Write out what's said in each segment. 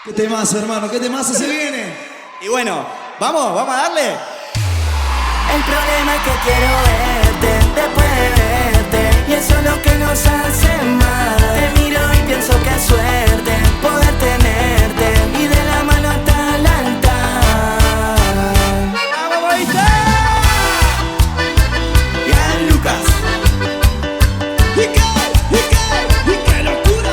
Qué temazo, hermano, qué temazo se viene. Y bueno, vamos a darle. El problema es que quiero verte, después de verte, y eso es lo que nos hace mal. Te miro y pienso que es suerte poder tenerte y de la mano hasta el altar. ¡Vamos, bonita! Bien, Lucas. ¡Y qué locura!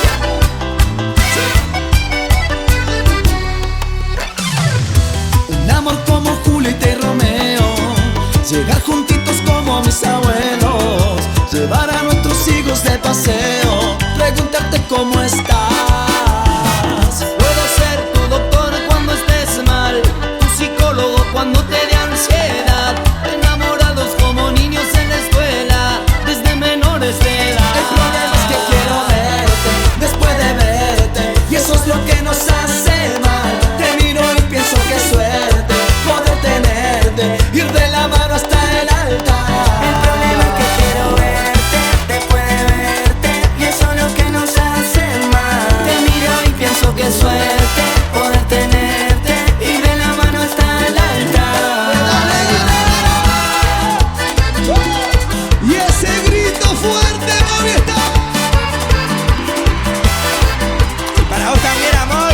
Un amor como Julieta y Romeo, llegar juntitos como mis abuelos, llevar a nuestros hijos de paseo, preguntarte cómo estás. Puedo ser tu doctor cuando estés mal, tu psicólogo cuando te dé ansiedad, enamorados como niños en la escuela, desde menores de edad. El problema es que quiero verte, después de verte, y eso es lo que nos hace mal. Te miro y pienso que suerte poder tenerte, ir de la mano hasta el altar. El problema es que quiero verte, después de verte, y eso es lo que nos hace mal. Te miro y pienso que suerte poder tenerte, ir de la mano hasta el altar. Y ese grito fuerte, mami, está. Para vos también, amor.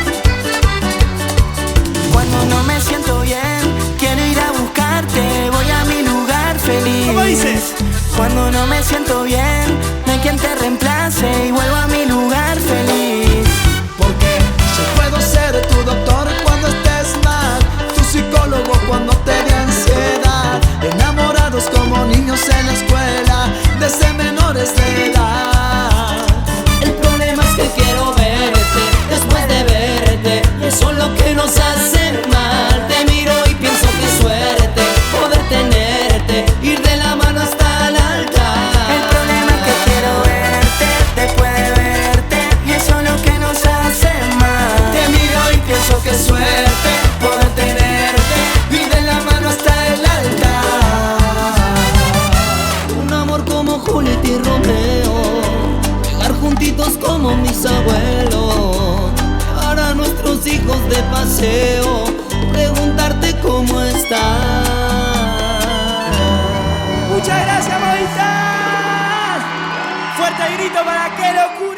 Cuando no me siento bien, quiero ir a buscarte, voy a mi lugar feliz. ¿Cómo dices? Cuando no me siento bien, no hay quien te reemplace y vuelvo a mi lugar feliz. Porque yo puedo ser tu doctor cuando estés mal, tu psicólogo cuando te dé ansiedad, enamorados como niños en la escuela, desde menores de edad. El problema es que quiero verte, después de verte, y eso es lo que nos hace mal. Te miro y pienso que suerte poder tenerte, ir de la mano hasta el altar. El problema es que quiero verte, después de verte, y eso es lo que nos hace mal. Te miro y pienso que suerte poder tenerte, ir de la mano hasta el altar. Un amor como Julieta y Romeo, llegar juntitos como mis abuelos, llevar a nuestros hijos de paseo, preguntarte cómo estás. Muchas gracias, Movistar. Fuerte grito para Qué Locura.